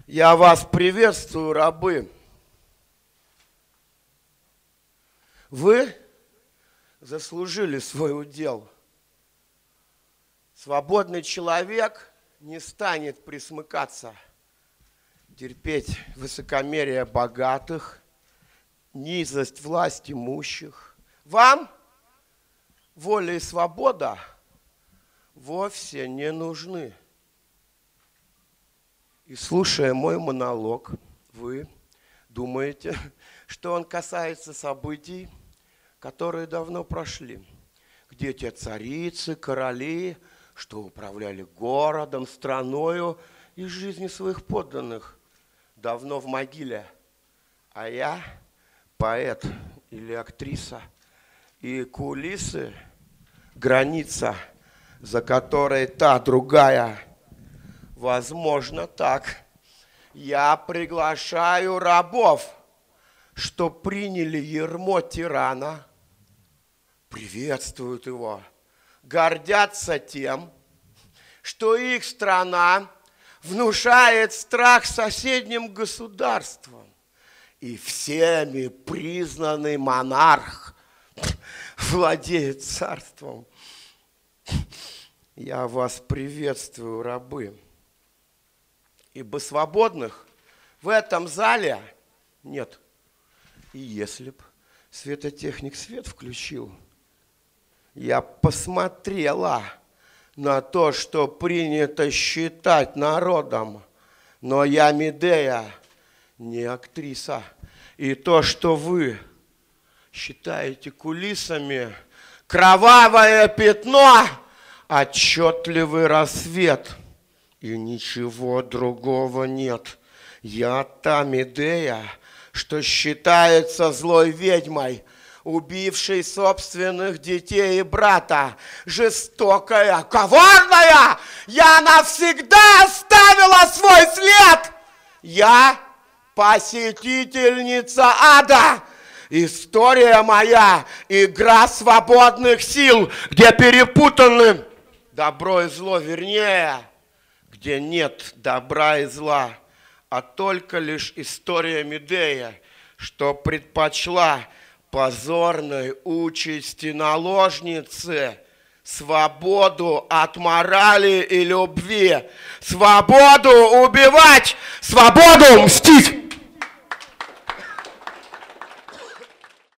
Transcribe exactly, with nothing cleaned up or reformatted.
Я вас приветствую, рабы. Вы заслужили свой удел. Свободный человек не станет присмыкаться, терпеть высокомерие богатых, низость власть имущих. Вам воля и свобода вовсе не нужны. И слушая мой монолог, вы думаете, что он касается событий, которые давно прошли, где те царицы, короли, что управляли городом, страною и жизнью своих подданных, давно в могиле, а я поэт или актриса, и кулисы – граница, за которой та другая. Возможно, так. Я приглашаю рабов, что приняли ярмо тирана, приветствуют его, гордятся тем, что их страна внушает страх соседним государствам, и всеми признанный монарх владеет царством. Я вас приветствую, рабы, ибо свободных в этом зале нет. И если б светотехник свет включил, я посмотрела на то, что принято считать народом, но я Медея, не актриса. И то, что вы считаете кулисами, кровавое пятно, отчетливый рассвет, и ничего другого нет. Я та Медея, что считается злой ведьмой, убившей собственных детей и брата, жестокая, коварная, я навсегда оставила свой след. Я посетительница ада. История моя – игра свободных сил, где перепутаны добро и зло, вернее, где нет добра и зла, а только лишь история Медея, что предпочла позорной участи наложницы свободу от морали и любви, свободу убивать, свободу мстить.